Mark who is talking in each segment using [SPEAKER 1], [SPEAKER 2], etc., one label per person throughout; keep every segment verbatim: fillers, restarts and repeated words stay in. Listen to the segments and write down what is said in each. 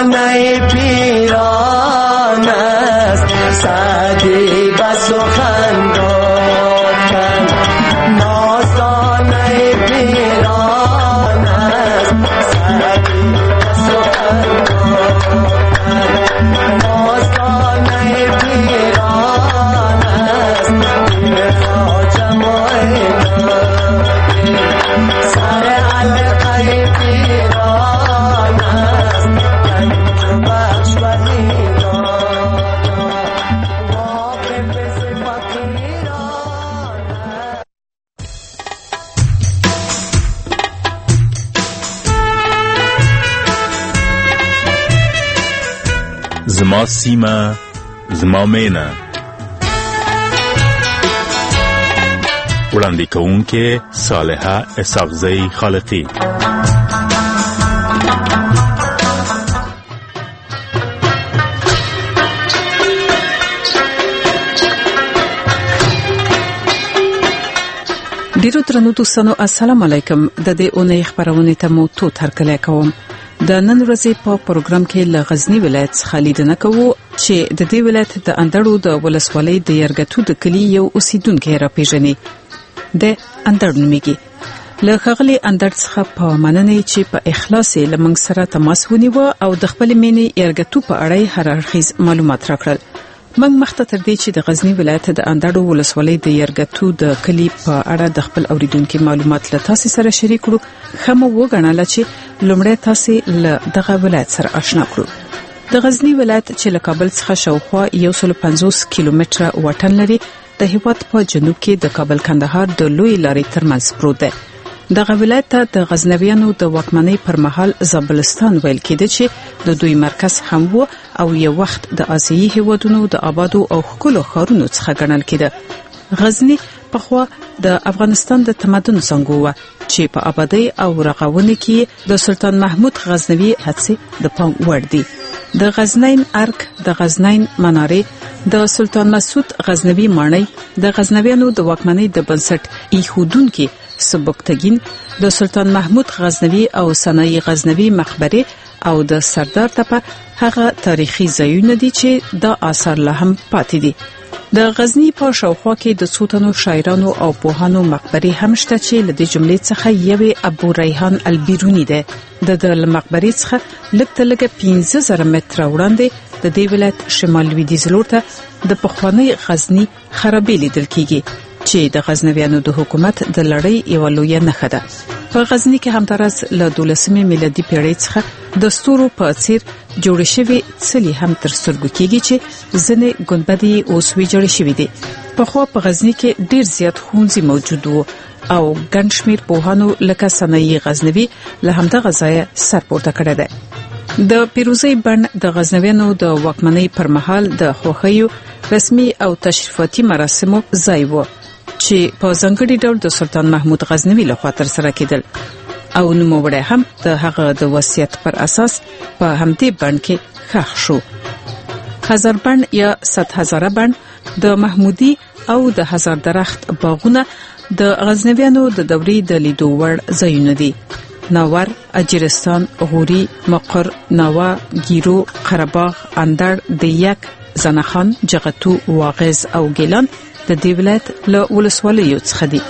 [SPEAKER 1] افسانه پیران است سعدی به سخن گفتن ماستانه پیران است سعدی به سخن گفتن ماستانه پیران است دل خواجه معین سر علقه پیران است گنج بخش وزیران واقف فقیران
[SPEAKER 2] زما سیمه زما مینه وړاندې کوونکې صالحه اسحاقزی خالقی.
[SPEAKER 3] ډیرو درنو دوستانو السلام علیکم. د دې اونۍ خبرونه ته مو تو ترکلې کوم. د نن ورځې په پروګرام کې ل غزنی ولایت څخه لیدنه کوو چې د دې ولایت د اندړو د ولسوالۍ د یرګتو د کلی یو اوسیدونکو راپېژني. د اندړ نوميږي. له خغلی اندړ څخه په مننه چې په اخلاص لمنګ سره تماس ونیو او د خپل مینې یرګتو په اړه هر اړخیز معلومات راکړل. موږ مخته تر دې چې د غزنی ولایت د اندړو ولسوالۍ د یرګتو د کلی په اړه د خپل اوریدونکو معلومات له تاسو سره شریک کړو. خمو وګڼل چې لومړی تاسو له دغه ولایت سره آشنا کړو. د غزنی ولایت چې له کابل څخه شاوخوا یو سل او پنځوس کیلومتره واټن لري د هیواد په جنوب کې د کابل کندهار د لوی لارې ترمنځ پروت دی. دغه ولایت ته د غزنویانو د واکمنۍ پر مهال زابلستان ویل کېده چې د دوی مرکز هم وو او یو وخت د آسیایي هیوادونو د آبادو او ښکلو ښارونو څخه ګڼل کېده. غزنی پخوا د افغانستان د تمدن څنګه و چې په آبادی او رغاونې کې د سلطان محمود غزنوي هڅې د پام وړ دي. د غزنین ارک، د غزنین منارې، د سلطان مسعود غزنوي ماڼۍ، د غزنویانو د واکمنۍ د بنسټ ایښودونکو سبکتګین، د سلطان محمود غزنوي او ثنائی غزنوي مقبره او د سردار تپه هغه تاریخي ځایونه دي چې د آثار لا هم پاتې دي. د غزنی په شاوخوا کې د څوتنو شاعرانو او پوهانو مقبره هم شته چې له دې جملې څخه یوه ابو ریحان البیرونی ده. د د مقبره څخه لږ لږ پنځه زره متره وړاندې د دې ولایت شمال لویدیځ لور ته د پخوانی غزنی خرابې لیدل کیږي چې د غزنویانو د حکومت د لړۍ یو لوی نښه ده. په غزنی کې همدارس له دولسمې میلادي پیړۍ څخه د ستورو په څیر جوړ شوی څلي هم تر سترګو کېږي چې ځنې ګنبدې اوس وی جوړ شوې دي. په خو په غزنی کې ډیر زیات ښوونځي موجود وو او ګڼ شمېر پوهانو لکه ثنائی غزنوي له همدغه ځایه سر پورته کړی دی. د پیروزی بڼ د غزنویانو د واکمنۍ پر مهال د خوښیو رسمي او تشریفاتي مراسمو ځای و چې په ځانګړي ډول د سلطان محمود غزنوي لخوا تر سره کېدل او نوموړی هم د هغه د وصیت پر اساس په همدې بڼ کې ښخ شو. هزار بڼ یا صد هزاره بڼ د محمودي او د هزار درخت باغونه د غزنویانو د دورې د لیدو وړ ځایونه دي. ناور، اجرستان، غوري، مقر، ناوا، ګیرو، قرهباغ، اندړ، دیک، زنخان، جغتو، واغز او ګیلان د دې ولایت له ولسوالیو څخه دي.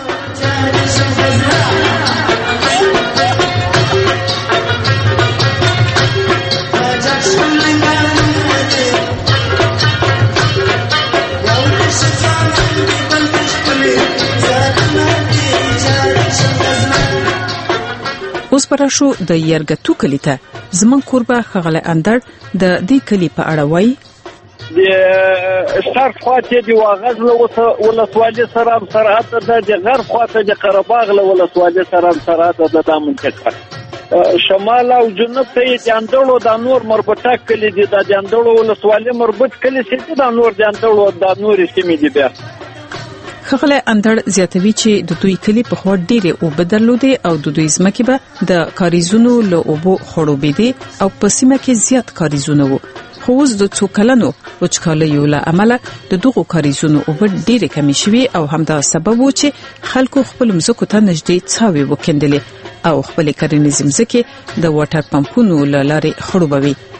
[SPEAKER 3] اوس پرشو د یرګتو کلی ته زمون قربه خغله اندړ د دې کلی په اړه وایي.
[SPEAKER 4] د شرق خواته دی واغز له ولسوالۍ سره سرحد ده، د غرب خواته د قرهباغ له ولسوالۍ سره سرحد ده. د منطقه شمال او جنوب ته د اندړو د نور مربوطه کلی دي. د اندړو ولسوالۍ مربوط کلی چې د نور د اندړو د نور سیمې دي. بیا
[SPEAKER 3] خغله اندړ زیاتوي چې د دوی کلی په خوا ډیره او بدلوده او د دوی ځمکې به د کاریزونو له اوبو خړوبې دي او په سیمه کې زیات کاریزونه وو. خو اوس د څو کلنو وچکالیو له امله د دغو کاریزونو اوبه ډیره کمې شوې او همدا سبب و چې خلکو خپل مزکو ته نږدې څاوي وکندلې او خپل کرنیز مزکې د واټر پمپونو له لارې خړوبوي.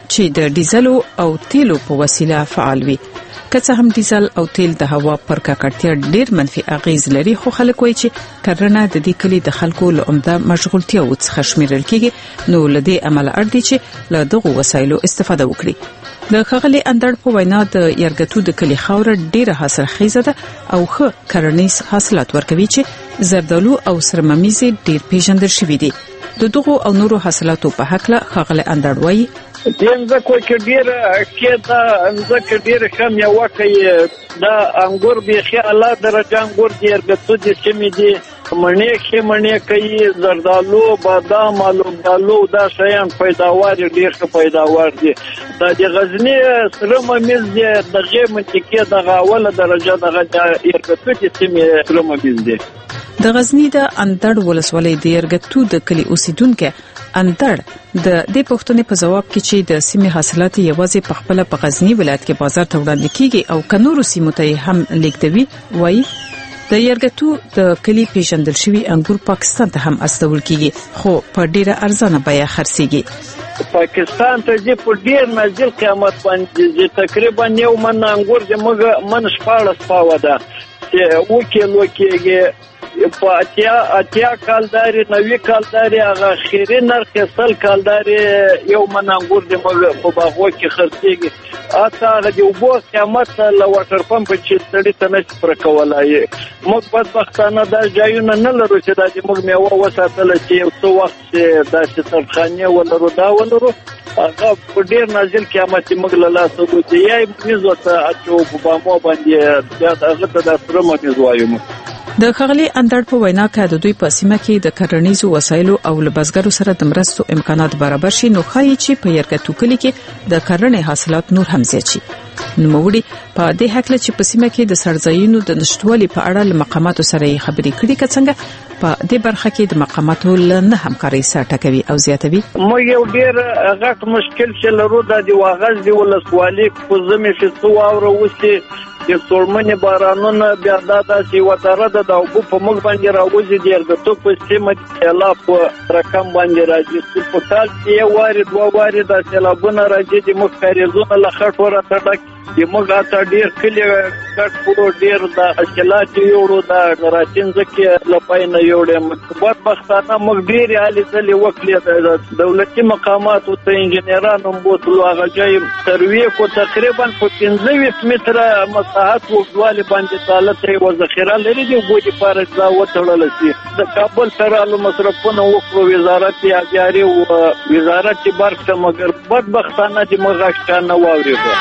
[SPEAKER 3] چې د ډیزلو او تیلو په وسیله فعال وي. که څه هم ډیزل او تیل د هوا پر ککړتیا ډیر منفي اغیز لري، خو خلک وایي چې کرنه د دې کلی د خلکو له عمده مشغولتیا څخه شمیرل کیږي، نو لدې عمل اړ دي چې له دغو وسایلو استفاده وکړي. د ښاغلي اندړ په وینا د یرګتو د کلی خاور ډیره حاصلخیزه ده او ښه کرنیز حاصلات ورکوي چې زردالو او سرممیز ډیر پیژندل شوي دي. د دغو او نورو حاصلاتو په حق له ښاغلي اندړ وایي
[SPEAKER 4] دینځه کوکې ډیر کې دا انځکه ډیر کم یو کوي. دا انګور به خیاله درجه انګور دی ارګتو دي چې می دي منې کې منې کوي، زردالو بادام الوبالو دا شیان پیداوار ډیر ښه پیداوار دي. دا د غزنی سره ممیز دی دغه منطقه دغه اوله درجه دغه ارګتو دي چې می سره ممیز دی.
[SPEAKER 3] د غزنی د اندړ ولسوالۍ د یرګتو د کلی اوسیدونکو اندړ د دې پښتنې په جواب کې چې د سیمې حاصلات یوازې په خپل په غزنی ولایت کې بازار ته وړاندې کیږي او کنورو سیمو ته هم لیږدوي، وایي د یرګتو د کلی پیژندل شوی انګور پاکستان ته هم استول کیږي، خو په ډیره ارزانه بیه خرڅيږي.
[SPEAKER 4] پاکستان ته دې په ډیر نازل قیمت باندې تقریبا یو من انګور د مګ من شپاړس پاوه ده چې و کیلو کېږي. په اتیا اتیا کالداري نوې کالداري هغه خیري نرخ سل کالداري یو من انګور د مګ په باغو کې خرڅيږي. اته د وبو قیمت له واټر پمپ چې سړی ته نشي پر کولای. موږ په وختانه دا ځایونه نه لرو چې دا د موږ میوه وساتل چې یو څو وخت د سترخانه ولرو دا ولرو هغه په ډیر نازل قیمت موږ له لاسه دوی یې میزوته اچو په بامو باندې دا هغه ته د سره مې زوایم.
[SPEAKER 3] د ښاغلي اندړ په وینا کې د دوی په سیمه کې د کرنیزو وسایلو او لباسګرو سره د مرستو امکانات برابر شي، نو ښایي چې په یرګتو کلی کې د کرنې حاصلات نور هم زیات شي. نوموړي په دې حق چې په سیمه کې د سرځایونو د نشټوالي په اړه له مقاماتو سره خبرې کړي، که څنګه په دې برخه کې د مقاماتو له همکارۍ سره ټاکوي او زیاتوي.
[SPEAKER 4] مو یو ډیر غټ مشکل چې لرو د واغز دی ولسوالۍ په زمي فستو او روسي د څورمنې بارانونه بیا دا داسې وتره ده د اوبو په موږ باندې راوځي د یرګتو په سیمه کې سیلاب په رقم باندې راځي. په کال کې یو وارې دوه وارې د سیلابونه راځي د موږ کاریزونه له خټو راته ډک د موږ اته ډیر کلی کټ پورو ډیر د حاصلات یوړو د راتین ځکه لپاره نه یوړم. په بختانه موږ ډیر حالي ځلې وکړې د دولتي مقامات او د انجنیرانو بوتلو هغه ځای سروي کو تقریبا په پنځه متره مساحت وګواله باندې حالت یې و ذخیره لري دی ګوډي پارک لا وټړل شي. د کابل سره مصرفونه وکړو وزارت یاجاری او وزارت برق ته مګر بدبختانه د مغاشته نه واورېږي.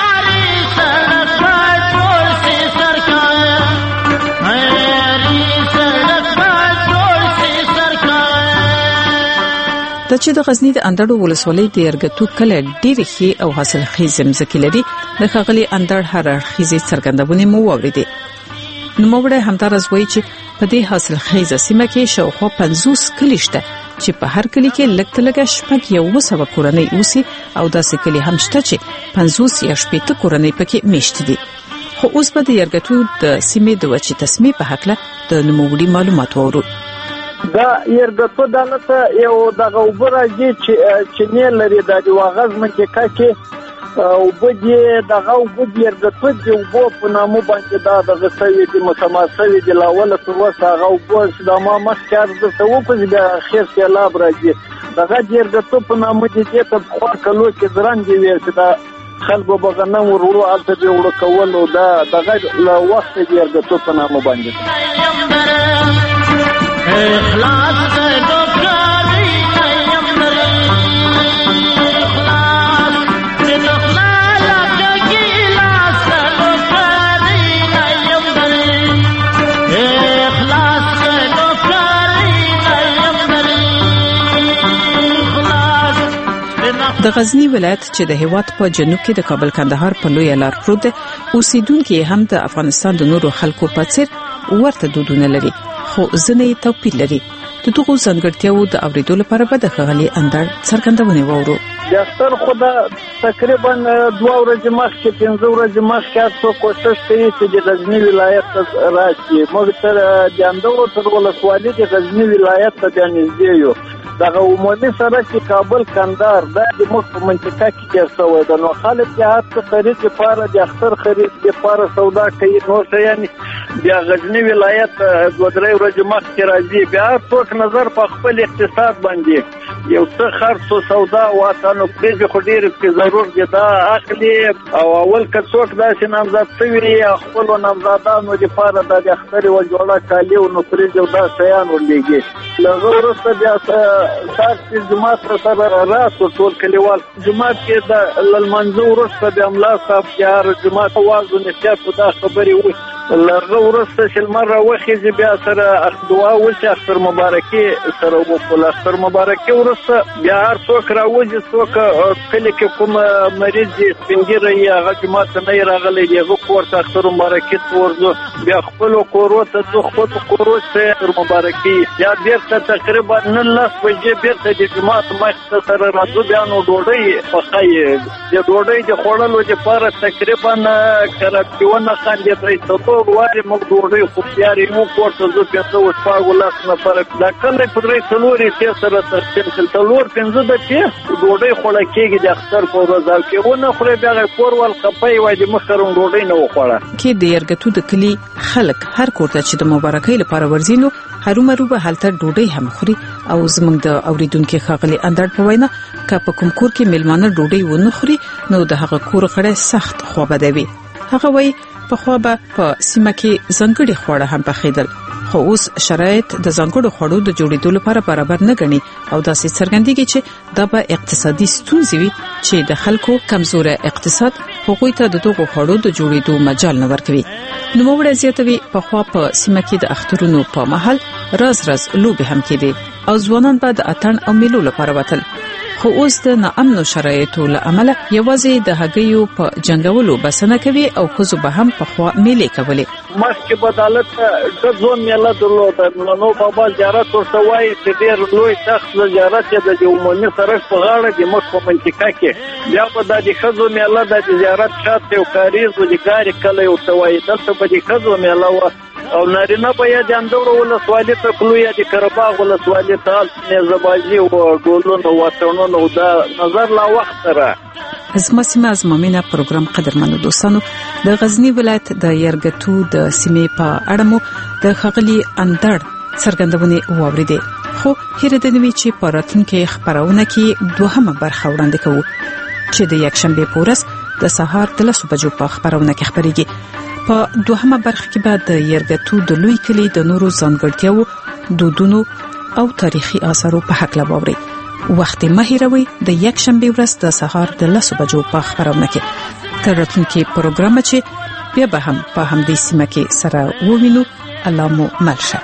[SPEAKER 3] د چې د غزنی د اندړو ولسوالۍ د یرګتو کله ډېر ښه او حاصلخیز ځمکې لري، د ښاغلي اندړ هر اړخیزې څرګندونې مو واوریدې. نوموړی همدارس وایي چې په دې حاصلخیزه سیمه کې شاوخوا پنځوس کلي شته چې په هر کلي کې لږ تر لږه شپږ یو سوه کورنۍ اوسي او داسې کلي هم شته چې پنځوس یا شپېته کورنۍ پکې میشت دي. خو اوس به د یرګتو د سیمې د وچې تسمې په هکله د نوموړي معلومات وورو.
[SPEAKER 4] دا یرګتو دلته یو دغه وبراځي چې چې نه لري د واغز منطقه کې او بده دغه وبد یرګتو د وبو په نامو باندې دا دغه سوي د متماسوي د لاول تر وسه هغه وبو د ما مخکار د سو په د خیر سیلاب راځي. دغه یرګتو په نامو دې ته خو کلو کې دران دی ویل چې دا خلکو بغنم ورورو الته دی وړ کول او دا دغه له وخت د یرګتو په نامو باندې اخلاص دې دوکاري ايام دري اخلاص دې دوکالا دګیلا سلوکاري ايام دري اخلاص دې دوکاري ايام دري اخلاص.
[SPEAKER 3] د غزنی ولایت چې د هیواد په جنوب کې د کابل کندهار په لوی لار پروت دی، اوسیدونکو هم د افغانستان د نورو خلکو په څیر ورته دودونه لري، خو ځنې توپیر لري. د دغو ځانګړتیاو د اوریدو لپاره به د ښاغلي اندړ څرګندونه وورو.
[SPEAKER 4] د اختر خدا تقریبا دوه ورځې مخکې پنځه ورځې مخکې تاسو کوشش کوي چې د غزنی ولایت راشي. موږ تر د اندړو تر ولسوالۍ د غزنی ولایت ته نږدې یو دغه عمومي سړک چې کابل کندهار دا د موږ په منطقه کې تیر شوی ده. نو خلک چې هر څه خرید لپاره د اختر خرید لپاره سودا کوي، نور شیان بیا غزنی ولایت دوه درې ورځې مخکې راځي، بیا هر څوک نظر په خپل اقتصاد باندې یو څه خرڅ او سودا واته، نو پرېږدي خو ډېر پرې ضرور دی دا اخلي. او اول که څوک داسې نامزد شوي خپلو نامزدانو دپاره دا د اختر یوه جوړه کالي و، نو پرېږدي دا شیان ورلېږي. له هغه وروسته بیا سهار چې جومات سره راستو ټول کلیوال جومات کې د له لمانځه وروسته بیا ملا صاحب چې هر جومات واز و نصیحت په دا خبرې وایي. له هغه وروسته چې لمر راوخېږي بیا سره دعا وشي، اختر مبارکي سره وکړو. اختر مبارکي وروسته بیا هر څوک راوځي، څوک کلي کې کوم مریض دی سپین ږیری یې هغه جومات ته نه یې راغلی دی، هغه کور ته اختر مبارکي ته ورځو، بیا خپلو کورو ته ځو، خپلو کورو ته اختر مبارکي. بیا بیرته تقریبا نولس بجې بیرته د جومات مخ ته سره راځو، بیا نو ډوډۍ پخوي. د ډوډۍ د خوړلو دپاره تقریبا کرپیونه خاندي درې ټول واري موږ ډوډۍ خو تیار یو کور ته زه پنځه و شپږ لس نفره دا کله په درې څلورې څې سره تقسیم کړل، څلور پنځه دقیقې ډوډۍ خوړه کېږي د اختر په ورځ. او که ونه خورې بیا هغه کور ول خپه وای د مخکې روم ډوډۍ نه وخوړه.
[SPEAKER 3] کې د یرګتو د کلي خلک هر کور ته چې د مبارکۍ لپاره ورځي نو هرومرو به هلته ډوډۍ هم خوري. او زموږ د اوریدونکو ښاغلي اندړ په وینا که په کوم کور کې میلمانه ډوډۍ ونه خوري نو د هغه کور غړي سخت خوابدوي. هغه وایي په خو به په سیمه کې ځنګړي خواړه هم پخېدل، خو اوس شرایط د ځنګړو خوړو د جوړېدو لپاره برابر نه ګڼي او داسې څرګندېږي چې دا به اقتصادي ستونزې وي چې د خلکو کمزوره اقتصاد هغوی ته د دغو خوړو د جوړېدو مجال نه ورکوي. نوموړی زیاتوي په خو په سیمه کې د اخترونو په مهال راز راز لوبې هم کېدې او ځوانان به د اتڼ او میلو لپاره وتل، خو اوس د ناامنو شرایطو له امله یوازې د هګیو په جنګولو بسنه کوي او خو به هم په خوا میلې کولې.
[SPEAKER 4] مخکې بدالت د ځون میله درلوده، نو بابا زیارت ورته وایي چې ډېر لوی سخت زیارت یې د عمومي سړک په غاړه د موږ په منطقه کې. بیا به دا د ښځو میله د زیارت شاته یو کاریز و د ګارې کلی ورته وایي، دلته به د ښځو میله وه او نارینه به یا د اندورو ولسوالۍ ته تلو یا د قرهباغ ولسوالۍ ته هلته نیزهبازي و ډولونه و اتڼونه و دا نظر لا وخت سره.
[SPEAKER 3] زما سیمه زما مینه پروګرام قدرمنو دوستانو د غزنی ولایت د یرګتو د سیمې په اړه مو د ښاغلي اندړ څرګندونه واوریده، خو هیره د نوي چې په راتلونکي خبرونه کې دوهمه برخه وړاندې کوو چې د یکشنبه په ورځ د سهار د لسو بجو په خبرونه کې خبرېږي. په دوهمه برخه کې به د یرګتو د لوی کلی د نورو ځانګړتیاو، دودونو او تاریخي آثارو په حق لباوري. وخت مه هېروئ د یکشنبه ورځ د سهار د لسو بجو په خبرونه کې. تر راتلونکي پروګرام چې بیا به هم په همدې سیمه کې سره ووینو. الله مو مل شه.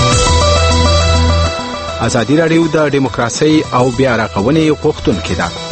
[SPEAKER 5] ازادي راډیو د دیموکراسي او بیا راغونې غوښتونکې ده.